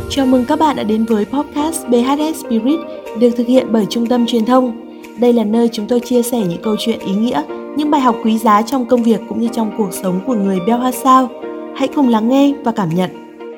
Chào mừng các bạn đã đến với podcast BHS Spirit được thực hiện bởi Trung tâm Truyền thông. Đây là nơi chúng tôi chia sẻ những câu chuyện ý nghĩa, những bài học quý giá trong công việc cũng như trong cuộc sống của người Bell Hoa Sao. Hãy cùng lắng nghe và cảm nhận.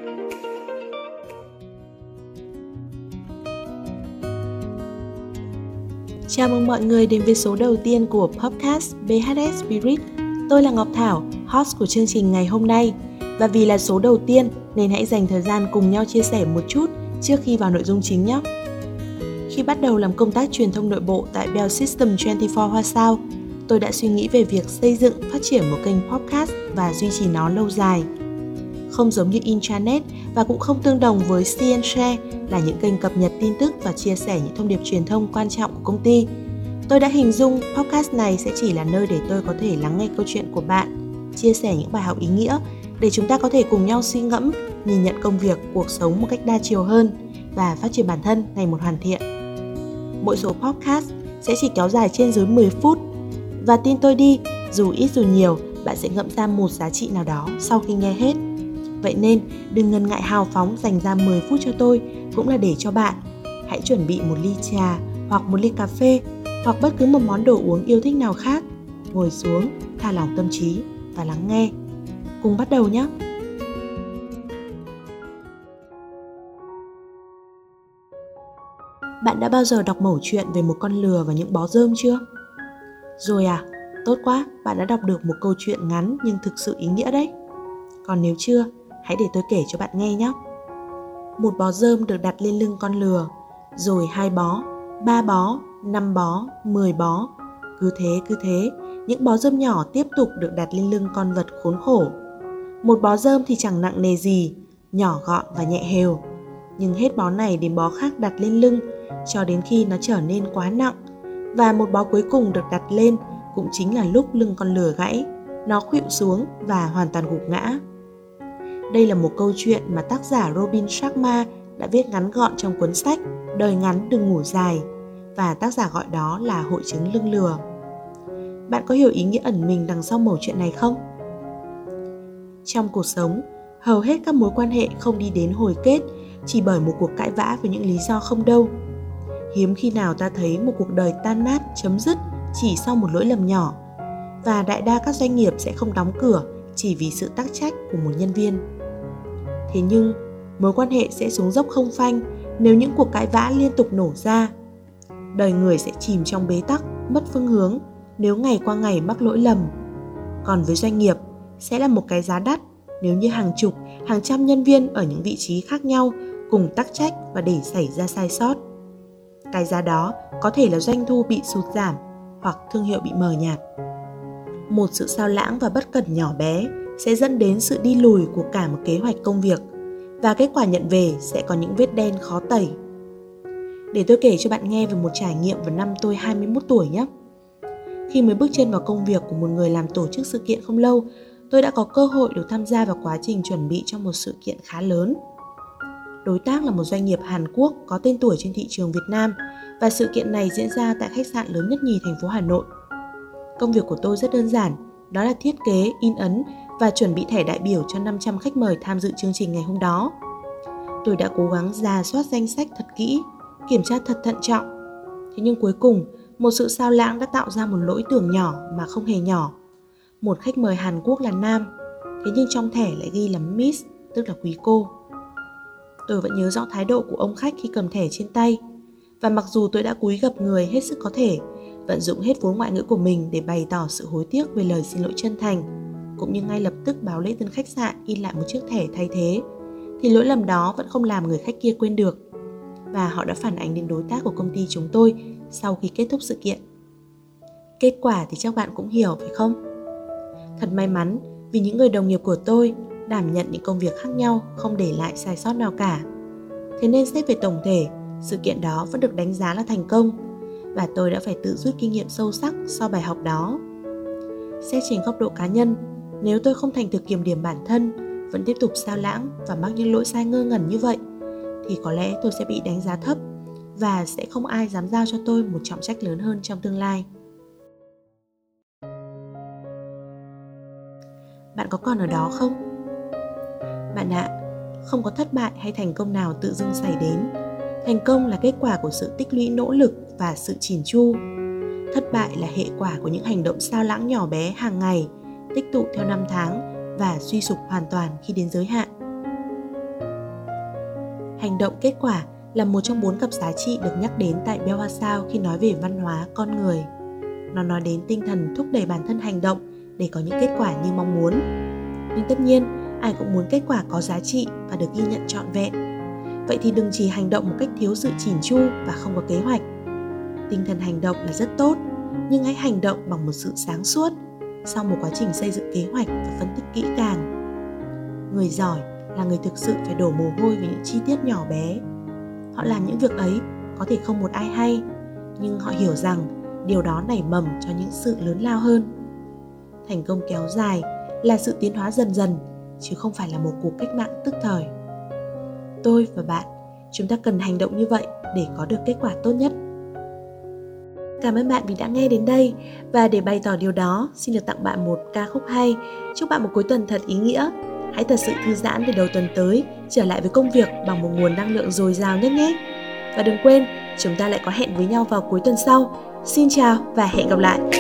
Chào mừng mọi người đến với số đầu tiên của podcast BHS Spirit. Tôi là Ngọc Thảo, host của chương trình ngày hôm nay. Và vì là số đầu tiên nên hãy dành thời gian cùng nhau chia sẻ một chút trước khi vào nội dung chính nhé. Khi bắt đầu làm công tác truyền thông nội bộ tại Bell System 24 Hoa Sao, tôi đã suy nghĩ về việc xây dựng, phát triển một kênh podcast và duy trì nó lâu dài. Không giống như intranet và cũng không tương đồng với CN Share là những kênh cập nhật tin tức và chia sẻ những thông điệp truyền thông quan trọng của công ty. Tôi đã hình dung podcast này sẽ chỉ là nơi để tôi có thể lắng nghe câu chuyện của bạn, chia sẻ những bài học ý nghĩa để chúng ta có thể cùng nhau suy ngẫm, nhìn nhận công việc, cuộc sống một cách đa chiều hơn và phát triển bản thân ngày một hoàn thiện. Mỗi số podcast sẽ chỉ kéo dài trên dưới 10 phút và tin tôi đi, dù ít dù nhiều, bạn sẽ ngậm ra một giá trị nào đó sau khi nghe hết. Vậy nên đừng ngần ngại hào phóng dành ra 10 phút cho tôi cũng là để cho bạn. Hãy chuẩn bị một ly trà hoặc một ly cà phê hoặc bất cứ một món đồ uống yêu thích nào khác. Ngồi xuống, thả lỏng tâm trí và lắng nghe. Cùng bắt đầu nhé! Bạn đã bao giờ đọc mẩu chuyện về một con lừa và những bó rơm chưa? Rồi à? Tốt quá, bạn đã đọc được một câu chuyện ngắn nhưng thực sự ý nghĩa đấy. Còn nếu chưa, hãy để tôi kể cho bạn nghe nhé. Một bó rơm được đặt lên lưng con lừa, rồi 2 bó, 3 bó, 5 bó, 10 bó. Cứ thế, những bó rơm nhỏ tiếp tục được đặt lên lưng con vật khốn khổ. Một bó rơm thì chẳng nặng nề gì, nhỏ gọn và nhẹ hều. Nhưng hết bó này đến bó khác đặt lên lưng, cho đến khi nó trở nên quá nặng. Và một bó cuối cùng được đặt lên cũng chính là lúc lưng con lừa gãy. Nó khuỵu xuống và hoàn toàn gục ngã. Đây là một câu chuyện mà tác giả Robin Sharma đã viết ngắn gọn trong cuốn sách Đời ngắn đừng ngủ dài, và tác giả gọi đó là hội chứng lưng lừa. Bạn có hiểu ý nghĩa ẩn mình đằng sau mẩu chuyện này không? Trong cuộc sống, hầu hết các mối quan hệ không đi đến hồi kết chỉ bởi một cuộc cãi vã với những lý do không đâu. Hiếm khi nào ta thấy một cuộc đời tan nát, chấm dứt chỉ sau một lỗi lầm nhỏ. Và đại đa các doanh nghiệp sẽ không đóng cửa chỉ vì sự tắc trách của một nhân viên. Thế nhưng, mối quan hệ sẽ xuống dốc không phanh nếu những cuộc cãi vã liên tục nổ ra. Đời người sẽ chìm trong bế tắc, mất phương hướng nếu ngày qua ngày mắc lỗi lầm. Còn với doanh nghiệp, sẽ là một cái giá đắt nếu như hàng chục, hàng trăm nhân viên ở những vị trí khác nhau cùng tắc trách và để xảy ra sai sót. Cái giá đó có thể là doanh thu bị sụt giảm hoặc thương hiệu bị mờ nhạt. Một sự sao lãng và bất cẩn nhỏ bé sẽ dẫn đến sự đi lùi của cả một kế hoạch công việc, và kết quả nhận về sẽ có những vết đen khó tẩy. Để tôi kể cho bạn nghe về một trải nghiệm vào năm tôi 21 tuổi nhé. Khi mới bước chân vào công việc của một người làm tổ chức sự kiện không lâu, tôi đã có cơ hội được tham gia vào quá trình chuẩn bị cho một sự kiện khá lớn. Đối tác là một doanh nghiệp Hàn Quốc có tên tuổi trên thị trường Việt Nam, và sự kiện này diễn ra tại khách sạn lớn nhất nhì thành phố Hà Nội. Công việc của tôi rất đơn giản, đó là thiết kế, in ấn và chuẩn bị thẻ đại biểu cho 500 khách mời tham dự chương trình ngày hôm đó. Tôi đã cố gắng rà soát danh sách thật kỹ, kiểm tra thật thận trọng. Thế nhưng cuối cùng, một sự sao lãng đã tạo ra một lỗi tưởng nhỏ mà không hề nhỏ. Một khách mời Hàn Quốc là nam, thế nhưng trong thẻ lại ghi là Miss, tức là quý cô. Tôi vẫn nhớ rõ thái độ của ông khách khi cầm thẻ trên tay. Và mặc dù tôi đã cúi gập người hết sức có thể, vận dụng hết vốn ngoại ngữ của mình để bày tỏ sự hối tiếc về lời xin lỗi chân thành, cũng như ngay lập tức báo lễ tân khách sạn in lại một chiếc thẻ thay thế, thì lỗi lầm đó vẫn không làm người khách kia quên được. Và họ đã phản ánh đến đối tác của công ty chúng tôi sau khi kết thúc sự kiện. Kết quả thì chắc bạn cũng hiểu phải không? Thật may mắn vì những người đồng nghiệp của tôi đảm nhận những công việc khác nhau, không để lại sai sót nào cả. Thế nên xét về tổng thể, sự kiện đó vẫn được đánh giá là thành công, và tôi đã phải tự rút kinh nghiệm sâu sắc sau bài học đó. Xét trên góc độ cá nhân, nếu tôi không thành thực kiểm điểm bản thân, vẫn tiếp tục sao lãng và mắc những lỗi sai ngơ ngẩn như vậy, thì có lẽ tôi sẽ bị đánh giá thấp và sẽ không ai dám giao cho tôi một trọng trách lớn hơn trong tương lai. Bạn có còn ở đó không? Bạn ạ, không có thất bại hay thành công nào tự dưng xảy đến. Thành công là kết quả của sự tích lũy nỗ lực và sự chỉn chu. Thất bại là hệ quả của những hành động sao lãng nhỏ bé hàng ngày, tích tụ theo năm tháng và suy sụp hoàn toàn khi đến giới hạn. Hành động kết quả là một trong 4 cặp giá trị được nhắc đến tại Bell Hoa Sao khi nói về văn hóa con người. Nó nói đến tinh thần thúc đẩy bản thân hành động để có những kết quả như mong muốn. Nhưng tất nhiên, ai cũng muốn kết quả có giá trị và được ghi nhận trọn vẹn. Vậy thì đừng chỉ hành động một cách thiếu sự chỉn chu và không có kế hoạch. Tinh thần hành động là rất tốt, nhưng hãy hành động bằng một sự sáng suốt, sau một quá trình xây dựng kế hoạch và phân tích kỹ càng. Người giỏi là người thực sự phải đổ mồ hôi về những chi tiết nhỏ bé. Họ làm những việc ấy có thể không một ai hay, nhưng họ hiểu rằng điều đó nảy mầm cho những sự lớn lao hơn. Thành công kéo dài là sự tiến hóa dần dần, chứ không phải là một cuộc cách mạng tức thời. Tôi và bạn, chúng ta cần hành động như vậy để có được kết quả tốt nhất. Cảm ơn bạn vì đã nghe đến đây, và để bày tỏ điều đó, xin được tặng bạn một ca khúc hay. Chúc bạn một cuối tuần thật ý nghĩa. Hãy thật sự thư giãn để đầu tuần tới trở lại với công việc bằng một nguồn năng lượng dồi dào nhất nhé. Và đừng quên, chúng ta lại có hẹn với nhau vào cuối tuần sau. Xin chào và hẹn gặp lại.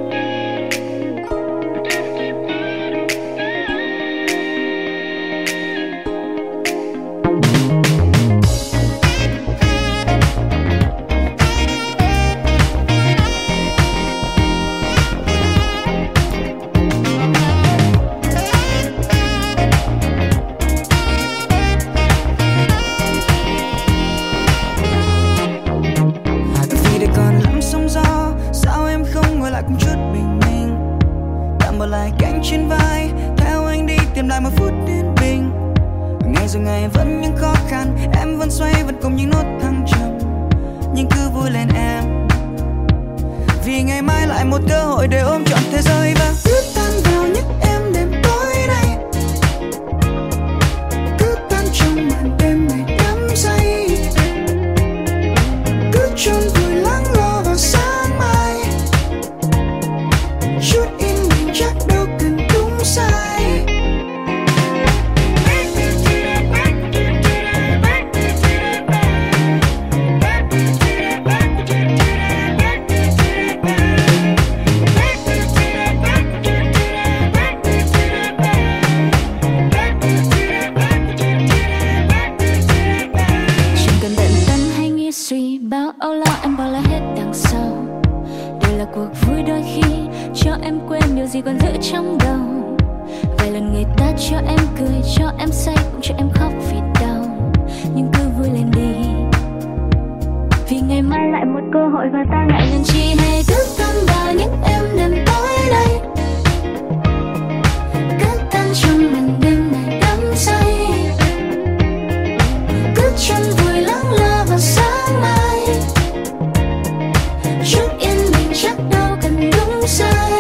Lại cánh trên vai, theo anh đi tìm lại một phút yên bình. Ngày rồi ngày vẫn những khó khăn, em vẫn xoay vẫn cùng những nốt thăng trầm. Nhưng cứ vui lên em, vì ngày mai lại một cơ hội để ôm trọn thế giới. Và cứ tan vào những em đêm tối này, cứ tan trong màn đêm này đắm say, cứ chôn vùi lắng lo vào sáng mai. Chút yên bình chắc đâu cần đúng sai. Chẳng cần bận tâm hay nghĩ suy, bao âu lo em bỏ lại hết đằng sau. Đây là cuộc vui đôi khi cho em quên điều gì còn giữ trong đầu. Vài lần người ta cho em cười, cho em say, cũng cho em khóc vì đau. Nhưng cứ vui lên đi, vì ngày mai lại một cơ hội và ta ngại ngần chi. Hay cứ tâm vào những em đêm tối đây, cứ tan trong màn đêm này đắm say, cứ chôn vùi lắng lo vào sáng mai. Chút yên bình chắc đâu cần đúng sai.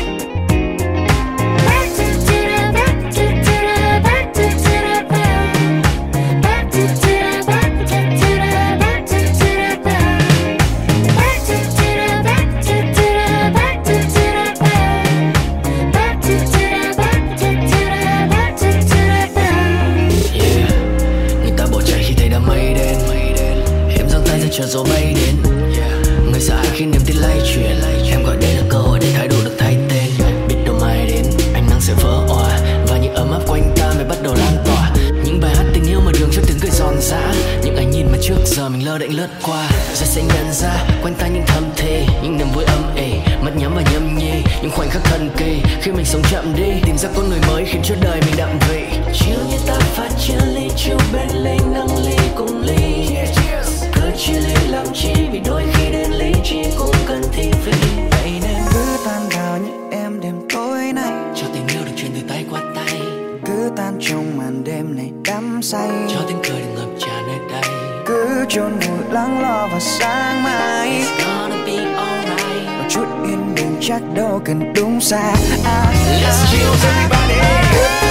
Chờ gió bay đến, người sợ hãi khi niềm tin lay chuyển. Em gọi đây là cơ hội để thái độ được thay tên. Biết đâu mai đến ánh nắng sẽ vỡ òa, và những ấm áp quanh ta mới bắt đầu lan tỏa. Những bài hát tình yêu mà đường cho tiếng cười giòn giã, những ánh nhìn mà trước giờ mình lơ đễnh lướt qua. Rồi sẽ nhận ra quanh ta những thầm thề, những niềm vui âm ỉ, mắt nhắm và nhâm nhi. Những khoảnh khắc thần kỳ khi mình sống chậm đi, tìm ra con người mới khiến cho đời mình đậm vị. Chiều như ta pha chia ly, chiều bên ly nâng ly cùng ly. Cứ chia ly làm chi, vì đôi khi đến lý trí cũng cần thi vị. Vậy nên cứ tan vào những em đêm tối này, cho tình yêu được truyền từ tay qua tay. Cứ tan trong màn đêm này đắm say, cho tiếng cười được ngập tràn nơi đây. Cứ chôn vùi lắng lo vào sáng mai. It's gonna be alright. Một chút yên bình chắc đâu cần đúng sai. Let's chill everybody.